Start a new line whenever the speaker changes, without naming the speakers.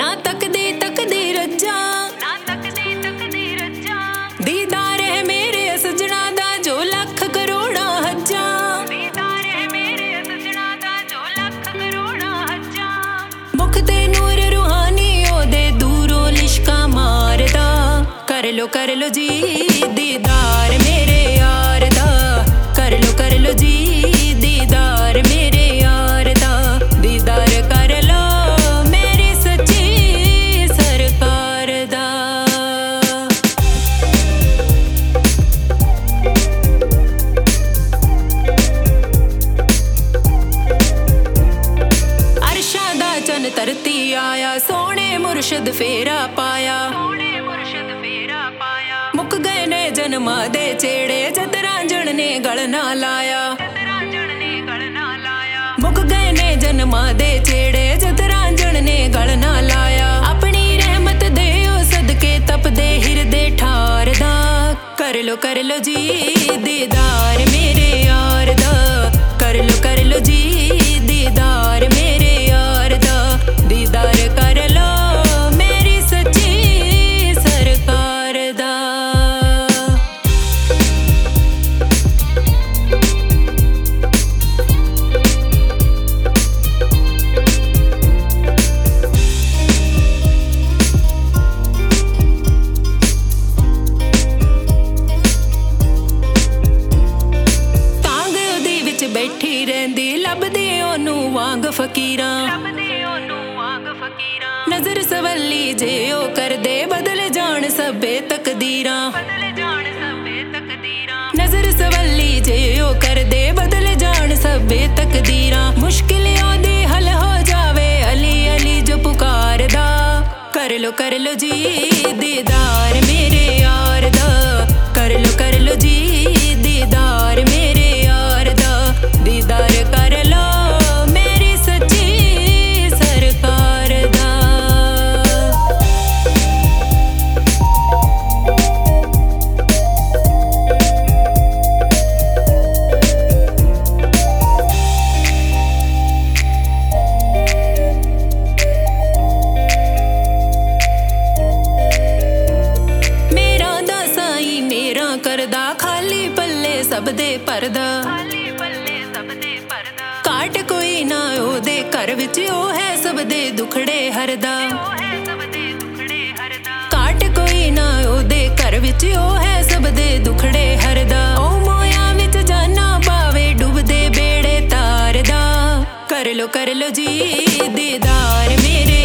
ना तकदी तकदी रज्जा दीदार है मेरे सजना दा जो लख करोड़ा हज्जा मुख ते नूर रूहानी ओदे दूरों लिशका मारदा कर लो जी दीदार मेरे यार दा कर लो जी दीदार मेरे यार दा दीदार कर लो मेरी सच्ची सरकार दा। अरशा दा चन तरती आया सोने मुर्शद फेरा पाया मुक गए ने जन्मा दे चेड़े जद रांझण ने गल ना लाया मुक गए ने जन्मा दे चेड़े जद रांझण ने गल ना लाया अपनी रहमत दे ओ सदके तपदे हिरदे ठार दा कर लो जी दीदार मेरे यार दा कर लो जी दीदार मेरे यार दा दीदार कर लो मेरी सच्ची सरकार दा। बैठी रहंदी लभदी ओनू वांग फकीरां नजर सवली जे ओ कर दे बदल जान सबे तकदीरां नजर सवली जे ओ कर दे बदल जान सबे तकदीरां मुश्किल ओदी हल हो जावे अली अली जो पुकारदा कर लो जी दीदार मेरे यार दा कर लो जी दीदार मेरे यार दा दीदार कर लो मेरी सच्ची सरकार दा। मेरा दा साई मेरा करदा खाली पल्ले सब दे परदा काट कोई ना ओदे घर विच ओ है सब दे दुखड़े हरदा काट कोई ना ओदे घर विच ओ है सब दे दुखड़े हरदा ओ मोया विच जाना पावे डुबदे बेड़े तारदा कर लो जी दीदार मेरे